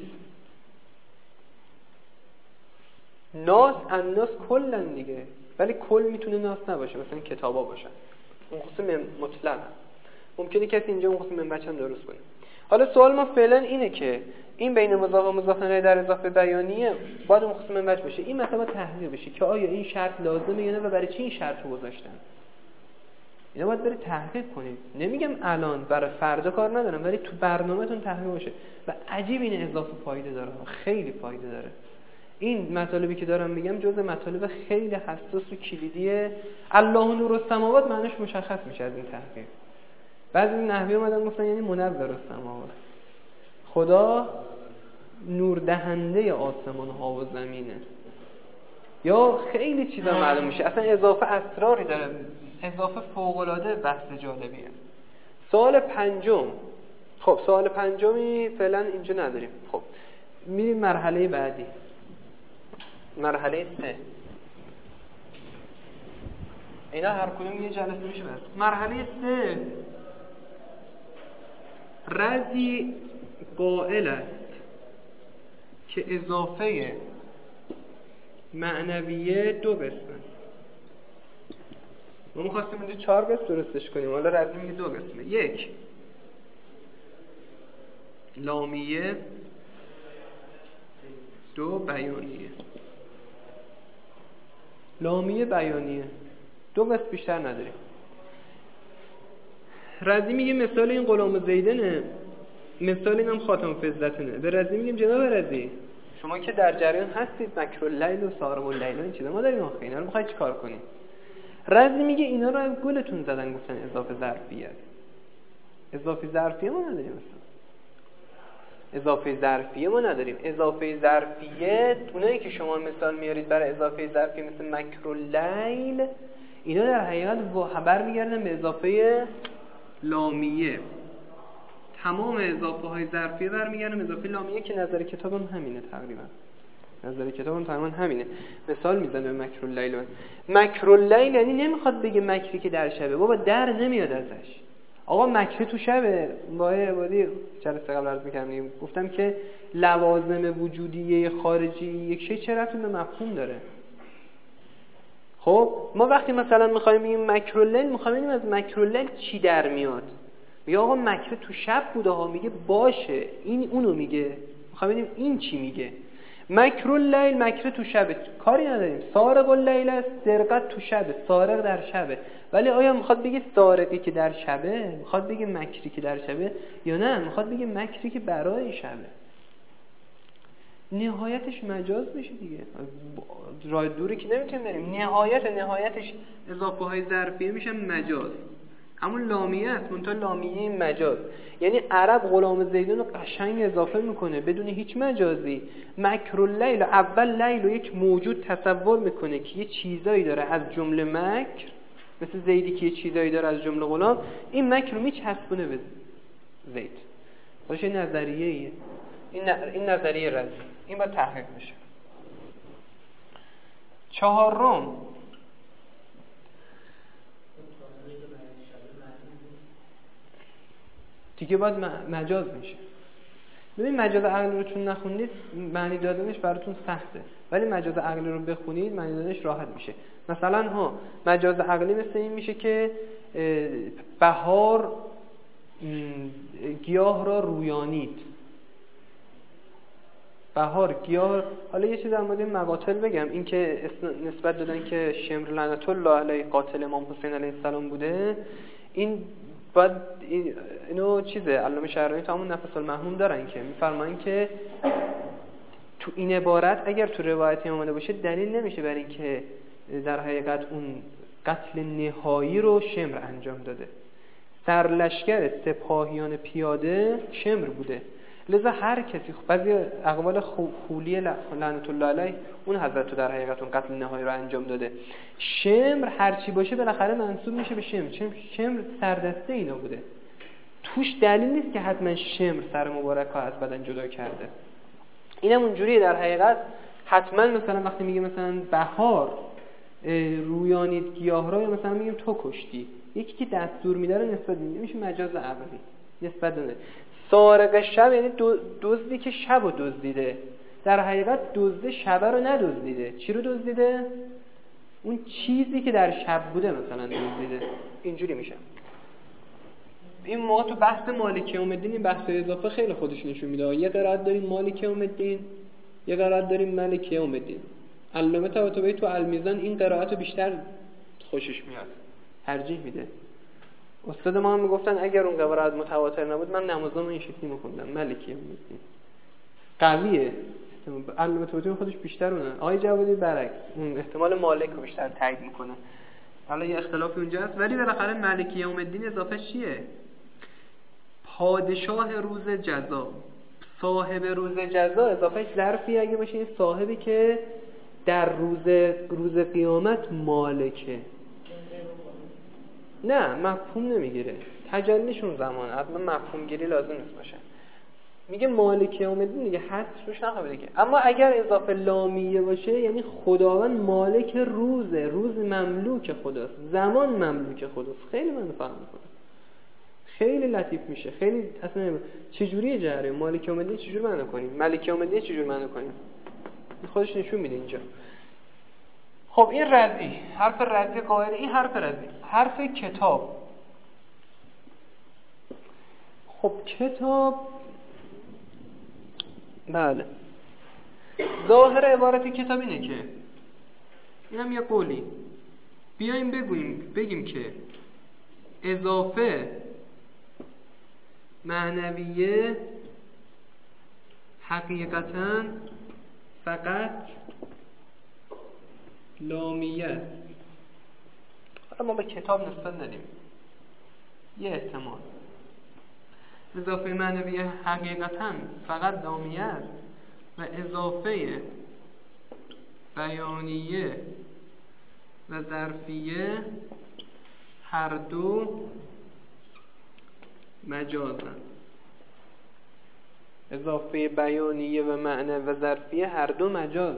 ناس الناس کلن دیگه، ولی کل میتونه ناس نباشه، مثلا کتابا باشن. اون خصوص مطلق. ممکنه کسی اینجا اون خصوص منوج هم درست کنه. حالا سوال ما فعلا اینه که این بین مضاف و مضاف الیه در اضافه بیانیه باید اون خصوص منوج باشه. این مثلا تحقیق بشه که آیا این شرط لازمه یا نه و برای چی این شرط رو گذاشتن. اینا باید برید تحقیق کنید. نمیگم الان، برای فردا کار ندارم، ولی تو برنامه‌تون تحقیق باشه. و عجیب این اضافه فایده داره، خیلی فایده داره. این مطالبی که دارم میگم جزء مطالب خیلی حساس و کلیدیه. الله نور السماوات معنیش مشخص میشه از این تحقیق. بعضی نحوی اومدن گفتن یعنی منور السماوات. خدا نور دهنده آسمان ها و زمینه. یا خیلی چیزا معلوم میشه. اصلا اضافه اسراری داره، اضافه فوق‌العاده بحث جالبیه. سوال پنجم. خب سوال پنجمی فعلا اینجا نداریم. خب میریم مرحله بعدی، مرحله 3. اینا هر کدوم یه جلسه میشه بس. مرحله 3 رازی قائل است که اضافه معنویه 2 قسمه. ما می‌خواستیم اینجا 4 قسم درستش کنیم، حالا رازی میگه 2 قسمه. 1 لامیه، 2 بیانیه. لامیه بیانیه 2 قسم، بیشتر نداریم. رازی میگه مثال این غلام زیدنه، مثال اینم خاتم فضتنه. به رازی میگیم جناب رازی شما که در جریان هستید مکراللیل و سارم اللیل این چیزا، ما داریم آخه اینا رو میخواید چیکار کنیم؟ رازی میگه اینا رو از گلتون زدن، گفتن اضافه ظرفیه. اضافه ظرفیه ما نداریم اصلا. اضافه ظرفیه ما نداریم. اضافه ظرفیه اونایی که شما مثال میارید برای اضافه ظرفیه مثل مکراللیل، اینا در حقیقت خبر میگردن به اضافه لامیه. تمام اضافه های ظرفیه برمیگردن به اضافه لامیه که نظر کتابم همینه تقریبا. نظر کتابم تقریبا همینه. مثال میزنه به مکراللیل. مکراللیل یعنی نمیخواد بگه مکری که در شبه، بابا در نمیاد ازش. آقا مکری تو شبه. با عبادی جلسه قبل عرض می‌کردم، گفتم که لوازم وجودیه خارجی یک شی چه ربطی به مفهوم داره؟ خب ما وقتی مثلا می‌خوایم بگیم مکراللیل، می‌خوایم بگیم از مکراللیل چی در میاد؟ میگه آقا مکر تو شب بوده ها، میگه باشه این اونو میگه. می‌خوایم ببینیم این چی میگه. مکراللیل مکر تو شب، کاری نداریم. سارق اللیل است، سرقت تو شب، سارق در شبه. ولی آیا میخواد بگه سارقی که در شبه؟ میخواد بگه مکری که در شبه؟ یا نه میخواد بگه مکری که برای شبه؟ نهایتش مجاز میشه دیگه، راه دوری که نمیتونیم بریم. نهایتش اضافه های ظرفیه میشن مجاز. همون لامیه است، منتها لامیه مجاز. یعنی عرب غلام زیدون رو قشنگ اضافه میکنه بدون هیچ مجازی. مکراللیل، اول لیل و یک موجود تصور میکنه که یه چیزایی داره از جمله مکر، مثل زیدی که یه چیزایی داره از جمله غلام. این مکر رو میچسبونه به زید. باشه نظریه‌ایه. این نظریه رازی، این باید تحقیق بشه. 4 دیگه باید مجاز میشه. ببین مجاز عقلی رو چون نخوندید معنی دادنش براتون سخته، ولی مجاز عقلی رو بخونید معنی دادنش راحت میشه. مثلا مجاز عقلی مثل این میشه که بهار گیاه را رویانید. بهار گیاه، حالا یه چیز در مورد مقاتل بگم، این که نسبت دادن که شمر لعنت الله علیه قاتل امام حسین علیه السلام بوده، این بعد اینو چیزه علامه شهرانی تو همون نفس المحموم دارن که میفرماین که تو این عبارت اگر تو روایتی اومده باشه دلیل نمیشه بر این که در حقیقت اون قتل نهایی رو شمر انجام داده. سرلشکر سپاهیان پیاده شمر بوده، لذا هر کسی، بعضی اقوال خولی لعنت الله علیه اون حضرت تو در حقیقت اون قتل نهایی رو انجام داده. شمر هرچی باشه بالاخره منسوب میشه به شمر. شمر سردسته اینا بوده، توش دلیل نیست که حتما شمر سر مبارک ها از بدن جدا کرده. اینم اونجوریه در حقیقت. حتما مثلا وقتی میگه مثلا بهار رویانید گیاه را، یا مثلا میگیم تو کشتی، یکی که دستور میده رو نسبت میده، میشه مجاز عقلی نسبت داده. سارق شب یعنی دزدی که شب رو دزدیده، در حقیقت دزد شب رو ندزدیده. چی رو دزدیده؟ اون چیزی که در شب بوده مثلا دزدیده. اینجوری میشه. این موقع تو بحث مالک یوم الدین این بحث اضافه خیلی خودش نشون میده. یه قرائت داریم مالک یوم الدین، یه قرائت داریم ملک یوم الدین. علامه طباطبایی تو المیزان این قرائت رو بیشتر خوشش میاد، ترجیح میده. استاد ما هم میگفتن اگر اون قرائت متواتر نبود من نمازم این شکلی میخوندم ملک یوم الدین. قویه. علامه طباطبایی خودش بیشتر اونه. آقای جوادی برعکس اون احتمال مالک رو بیشتر تایید میکنه. حالا یه اختلافی اونجا هست، ولی بالاخره ملک یوم الدین اضافه چیه؟ پادشاه روز جزا، صاحب روز جزا اضافهش ظرفی اگه باشه این صاحبی که در روز قیامت مالکه. نه مفهوم نمیگیره، تجلیشون زمان اصلا مفهوم گیری لازم نیست باشه. میگه مالک یوم الدین دیگه حد روش نخواه دیگه. اما اگر اضافه لامیه باشه یعنی خداوند مالک روزه، روز مملوک خداست، زمان مملوک خداست. خیلی من فهم میکنم، خیلی لطیف میشه. خیلی اصلا چجوریه جره مالک یوم الدین چجوری معنی کنیم، مالک یوم الدین چجوری معنی کنیم، خودش نشون میده اینجا. خب این رضی، حرف رضی قائل، این حرف رضی. حرف کتاب. خب کتاب، بله ظاهر عبارت کتاب اینه که اینم یه قولی، بیایم بگیم که اضافه معنویه حقیقتاً فقط لامیه است. حالا ما به کتاب نسبت ندیم، یه احتمال اضافه معنویه حقیقتاً فقط لامیه است و اضافه بیانیه و ظرفیه هر دو مجازن. اضافه بیانیه و معنی و ظرفیه هر دو مجازن.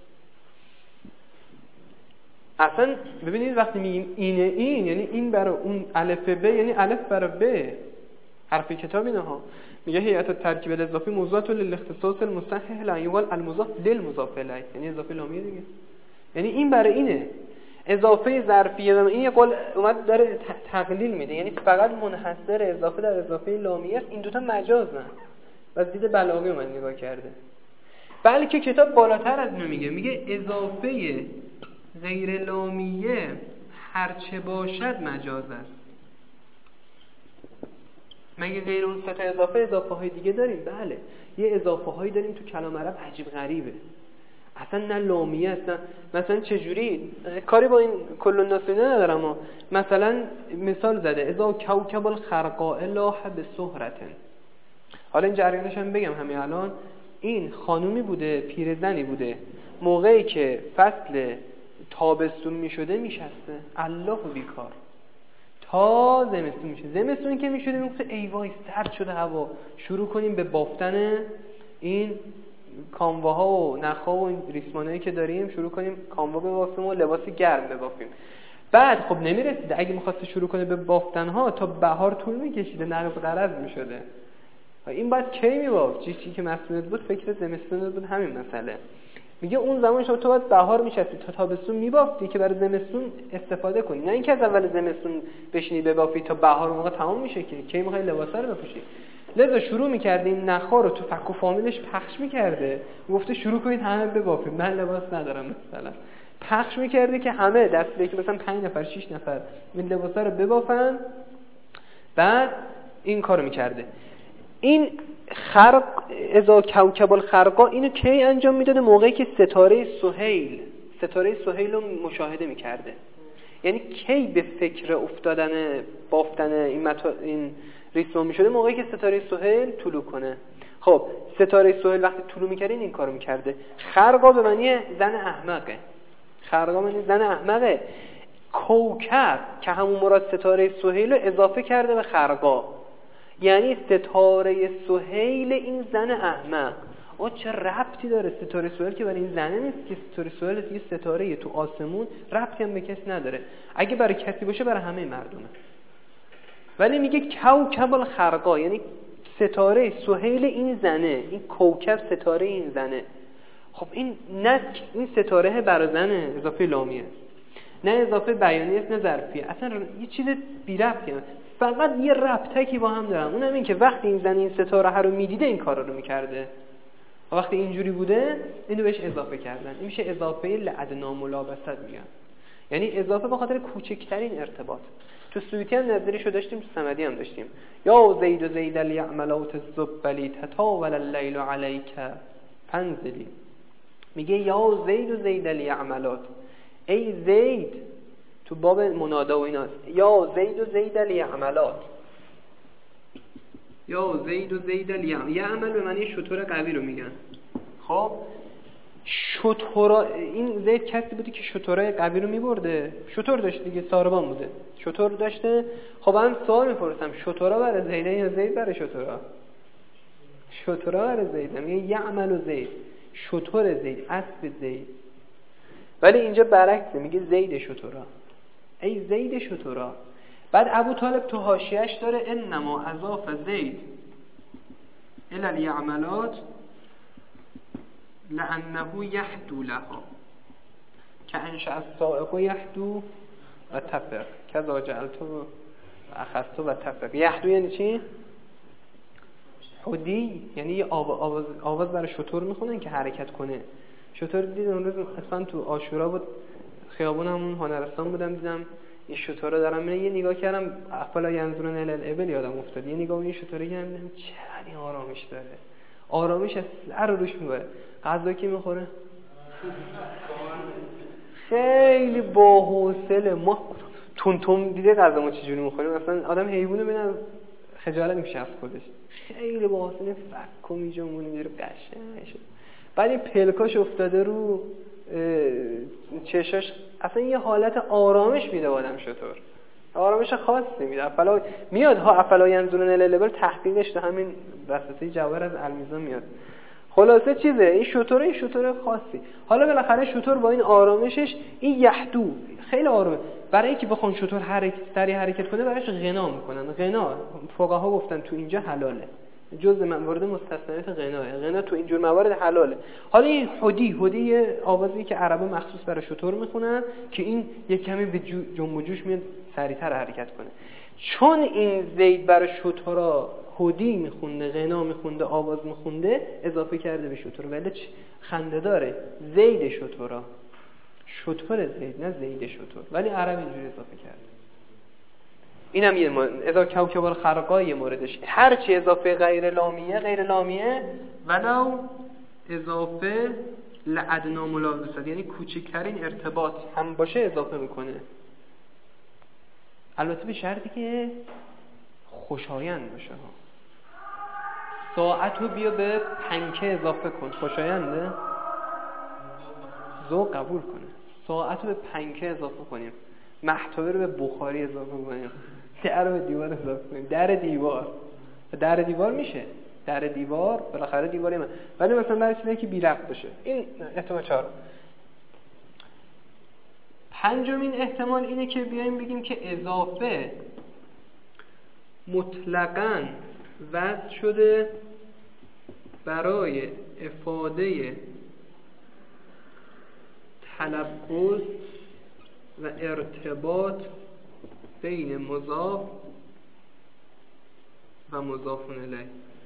اصلا ببینید وقتی میگیم اینه این یعنی این برای اون الف ب یعنی الف برای ب. حرف کتاب اینه ها. میگه هیئت الترکیب الاضافی موضوعات للاختصاص المصحح لا یقال المضاف للمضاف الیه، یعنی اضافه لامیه دیگه، یعنی این برای اینه. اضافه ظرفیه و این یه قول اومد داره تقلیل میده، یعنی فقط منحصر اضافه در اضافه لامیه است. این دوتا مجازن و دید بلاغی اومد نگاه کرده. بلکه کتاب بالاتر از اینو میگه اضافه غیر لامیه هرچه باشد مجاز است. مگه غیر اون سه تا اضافه های دیگه داریم؟ بله یه اضافه هایی داریم تو کلام عرب عجیب غریبه، اصلا نه لامیه است. مثلا چجوری؟ کاری با این کل الناس ندارم ها. مثلا مثال زده اذا کوكب الخرقاء لاح بسهرة. حالا این جریانش هم بگم همین الان. این خانومی بوده، پیرزنی بوده، موقعی که فصل تابستون میشده میشسته الله بیکار تا زمستون میشه. زمستون که میشده میگفته ای وای سرد شده هوا، شروع کنیم به بافتن این کامواها و نخها و این ریسمانایی که داریم، شروع کنیم کاموا ببافیم و لباسی گرم ببافیم. بعد خب نمیرسیده، اگه میخواسته شروع کنه به بافتنها تا بهار طول میکشیده، نقض قرض میشده. این بعد کی میبافت؟ چیزی که مسئولیت بود فکر زمستون بود. همین مسئله میگه اون زمان شما تو باید بهار میشستی تا تابستون میبافتی که برای زمستون استفاده کنی، نه اینکه از اول زمستون بشینی ببافی تا بهار موقع تمام میشه که کی میخوای لباسا رو بپوشی. لذا شروع میکرده این نخا رو تو فک و فامیلش پخش میکرده، گفته شروع کنید همه ببافید، من لباس ندارم. مثلا پخش میکرده که همه دست به که مثلا 5 نفر 6 نفر این لباسا رو ببافن. بعد این کارو میکرده. این خرق اذا کوكب الخرقاء اینو کی انجام میداده؟ موقعی که ستاره سهیل رو مشاهده میکرده. یعنی کی به فکر افتادن بافتن این ریسمان میشده؟ موقعی که ستاره سهیل طلوع کنه. خب ستاره سهیل وقتی طلوع میکرده این کارو میکرده. خرقا به معنی زن احمقه. خرقا معنی زن احمقه. کوكب که همون مراد ستاره سهیل رو اضافه کرده به خرقا، یعنی ستاره سهیل این زن احمق. چه ربطی داره ستاره سهیل که برای این زنه نیست که ستاره سهیل یه ستاره تو آسمون، ربطی هم به کسی نداره. اگه برای کسی باشه برای همه مردمه. ولی میگه کوكب الخرقاء یعنی ستاره سهیل این زنه، این کوكب ستاره این زنه. خب این نه این ستاره برای زنه اضافه لامیه، نه اضافه بیانی است نه ظرفیه، اصلا یه چیز بی ربطیه. فقط یه ربطکی با هم دارن، اونم این که وقتی این زن این ستاره ها رو میدیده این کارا رو میکرده و وقتی اینجوری بوده اینو بهش اضافه کردن. این میشه اضافه لادنا ملابست میگن، یعنی اضافه به خاطر کوچکترین ارتباط. تو سویتی هم نظریشو داشتیم، تو صمدی هم داشتیم. یا زید و زید الیعملات الزبلی تطاول اللیل علیک فانزلی. میگه یا زید و زید الیعملات، ای زید، تو باب منادا و ایناست، یا زید و زید الیعملات، یا زید و زید یعمل به معنی شتر قوی رو میگن. خب شترا، این زید کسی بودی که شترای قوی رو میبرده، شتر داشته دیگه، ساربان بوده، شتر داشته. خب من سوال میپرسم شترا برای زیده یا زید برای شترا؟ شترا برای زیده، میگه یعمل و زید، شتر زید، اسب زید. ولی اینجا برعکسه، میگه زید شترا، ای زید شترا. بعد ابو طالب تو حاشیه‌اش داره انما اضاف زید الی الیعملات لانه یحدو لها که انشأ السائق یحدو و تفق کذا جعلت و اخذت و تفق. یحدو یعنی چی؟ حدی، یعنی یه آواز برای شتر میخونن که حرکت کنه. شتر دیدم اون روز اصلا تو عاشورا بود، خیابون همون هنرستان بودم، دیدم یه شتر دارم میره، یه نگاه کردم افلا ینظرون الی الابل یادم افتاد، یه نگاه این شتر کردم دیدم چقدر آرامش داره، آرامش از سر روش میبره. غذا که میخوره خیلی باحوصله. ما تون دیده غذا ما چجوری میخوریم، مثلا آدم حیوانو ببینم خجالت میشه از خودش، خیلی باحوصله فک و میجمونه میره قشنگ شد. بعد این پلکاش افتاده رو چشاش، اصلا یه حالت آرامش میده آدم شطور، آرامش خاصی میده. افلا میاد ها، افلا ینظرون الی الابل تحقیقش تو همین وسطه جواهر از المیزان میاد. خلاصه چیزه این شطور خاصی. حالا بالاخره شطور با این آرامشش، این یحدو خیلی آرامه، برای اینکه بخوان شطور سریع حرکت کنه براش غنا میکنن. غنا فقها گفتن تو اینجا حلاله، جزء موارد مستثنیات غنا تو اینجور موارد حلاله. حالا این حدی آوازی که عربا مخصوص برای شطور میخونن که این یک کمی به جنب و جوش میاد سریعتر حرکت کنه. چون این زید برای شطورا حدی میخونده، غنا میخونده، آواز میخونده، اضافه کرده به شطور. ولی خنده داره، زید شطورا، شطور زید نه زید شطور، ولی عرب اینجوری اضافه کرده. اینم یه اضافه کوکب الخرقا یه موردش. هر چی اضافه غیر لامیه ولو اضافه لادنا ملابسات، یعنی کوچکترین ارتباط هم باشه اضافه میکنه، البته به شرطی که خوشایند باشه. ساعت رو بیا به پنکه اضافه کن، خوشاینده؟ ذوق قبول کنه. ساعت رو به پنکه اضافه کنیم، محتوی رو به بخاری اضافه کنیم، در رو به دیوار اضافه کنیم، در دیوار میشه، در دیوار بالاخره دیواری من. ولی مثلا برای چیزی که بی‌ربط باشه، این احتمال 4. پنجمین احتمال اینه که بیایم بگیم که اضافه مطلقاً وضع شده برای افاده تلفظ و ارتباط بین مضاف و مضاف الیه.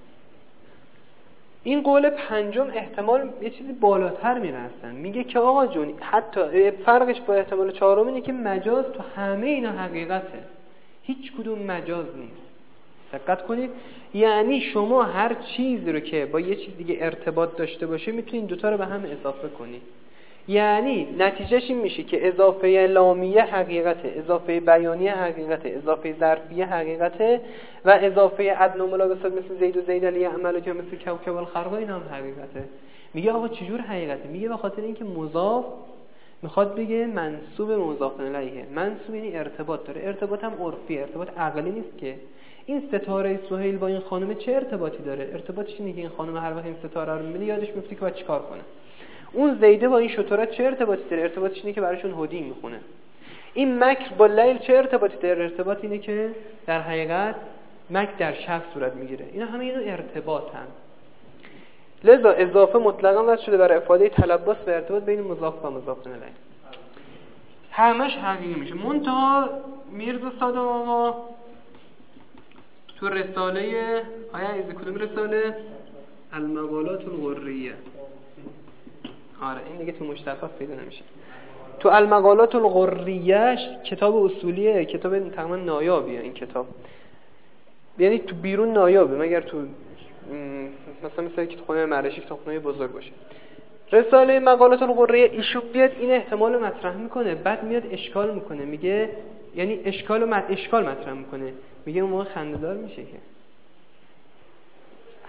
این قول پنجم احتمال یه چیزی بالاتر میرسن، میگه که آقا جون حتی فرقش با احتمال 4 اینه که مجاز تو همه اینا حقیقته، هیچ کدوم مجاز نیست. دقت کنید، یعنی شما هر چیزی رو که با یه چیز دیگه ارتباط داشته باشه میتونید دوتا رو به هم اضافه کنید. یعنی نتیجهش این میشه که اضافه لامیه حقیقته، اضافه بیانیه حقیقته، اضافه ظرفیه حقیقته و اضافه ادنا ملابسات مثل زید و زید الیعمل یا مثل کوکب الخرقا این هم حقیقته. میگه آقا چجور حقیقته؟ میگه به خاطر اینکه مضاف میخواد بگه منسوب مضاف الیه. منسوب یعنی ارتباط داره، ارتباط هم عرفی، ارتباط عقلی نیست که این ستاره سهیل با این خانم چه ارتباطی داره. ارتباطش اینه که این خانم هر وقت این ستاره رو میبینه یادش میفته که باید چیکار کنه. اون زیده با این شطورات چه ارتباطی داره؟ ارتباطش اینه که براشون هدی میخونه. این مکر با لیل چه ارتباطی داره؟ ارتباط اینه که در حقیقت مکر در شب صورت میگیره. اینا همه اینو ارتباطن. لذا اضافه مطلقاً وضع شده برای افاده تلبس و ارتباط بین مضاف و مضاف الیه. همش حقیقی میشه. منتها میرزا صادق آقا تو رساله از کدوم رساله؟ المقالات الغریه. آره این دیگه تو مشتقات پیدا نمیشه. تو المقالات الغریهش کتاب اصولیه، کتاب تقریبا نایابیه این کتاب، یعنی تو بیرون نایابه مگر تو مثلا کتابخانه معرشی کتابخانه بزرگ باشه. رساله مقالات الغریه ایشون بیاد این احتمال رو مطرح میکنه، بعد میاد اشکال میکنه، میگه یعنی اشکال مطرح میکنه، میگه اون موقع خنده‌دار میشه که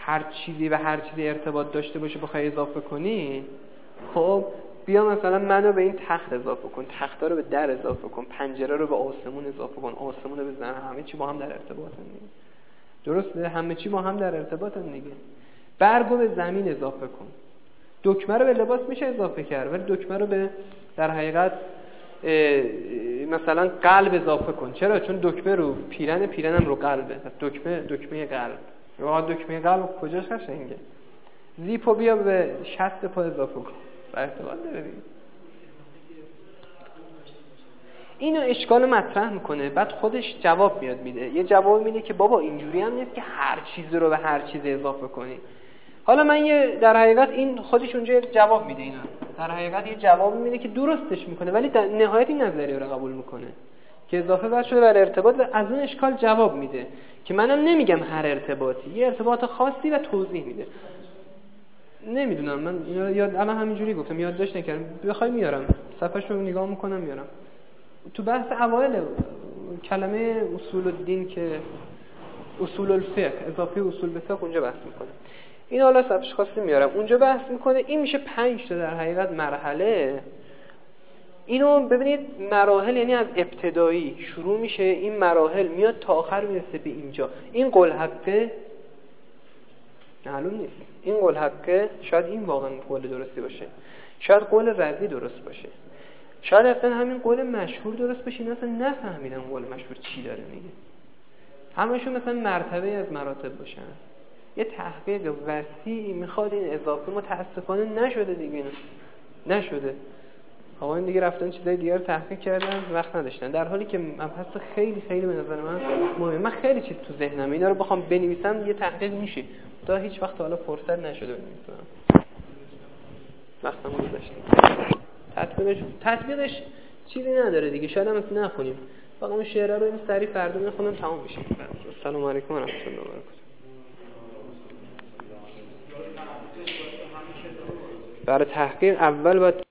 هر چیزی به هر چیزی ارتباط داشته باشه بخوای اضافه کنی، خب بیا مثلا منو به این تخت اضافه کن، تختا رو به در اضافه کن، پنجره رو به آسمون اضافه کن، آسمون رو به زمین، همه چی با هم در ارتباطن دیگه. درسته؟ همه چی با هم در ارتباطن دیگه. برگو به زمین اضافه کن، دکمه رو به لباس میشه اضافه کرد، ولی دکمه رو به در حقیقت مثلا قلب اضافه کن. چرا؟ چون دکمه رو پیرنم رو قلبه، دکمه قلب. دکمه قلب کجاش قشنگه؟ زیپو بیا به شست پا اضافه کن، ارتباط داره دیگه. اینو اشکال مطرح میکنه، بعد خودش جواب میاد میده. یه جواب میده که بابا اینجوری هم نیست که هر چیز رو به هر چیز اضافه کنی. حالا من در حقیقت این خودش اونجا جواب میده، اینا در حقیقت یه جواب میده که درستش میکنه، ولی در نهایت این نظریه رو قبول میکنه که اضافه بر شده بر ارتباط، و از اون اشکال جواب میده که منم نمیگم هر ارتباطی، یه ارتباط خاصی و توضیح میده. نمیدونم، من الان همینجوری گفتم، یادداشت نکردم، بخوای میارم صفحه‌شو نگاه میکنم میارم. تو بحث اوایل کلمه اصول الدین که اصول الفقه، اضافه اصول به فقه، اونجا بحث میکنه. این حالا صفحه‌اش خاصی میارم، اونجا بحث میکنه. این میشه 5 تا در حقیقت مرحله. اینو ببینید، مراحل یعنی از ابتدایی شروع میشه، این مراحل میاد تا آخر میرسه به اینجا. این قول حقه معلوم نیست، این قول حقه شاید این واقعا قول درستی باشه، شاید قول رضی درست باشه، شاید اصلا همین قول مشهور درست باشه. اصلا نفهمیدم قول مشهور چی داره میگه. همشون مثلا مرتبه از مراتب باشن. یه تحقیق وسیعی میخواد این اضافه، متاسفانه نشده دیگه، نشده. آقا این دیگه رفتن چیزای دیگر تحقیق کردن، وقت نداشتن، در حالی که مبحث خیلی خیلی به نظر من مهمه. من خیلی چیز تو ذهنم، اینا رو بخوام بنویسم یه تحقیق میشه، تا هیچ وقت حالا فرصت نشده بنویسم، وقتم گذاشتم. تطبیقش چیزی نداره دیگه، شاید هم اصلا نخونیم، فقط اون شعر رو این سری فردا میخونم تمام میشه. السلام علیکم و رحمت الله و برکاته. برای تحقیق اول باید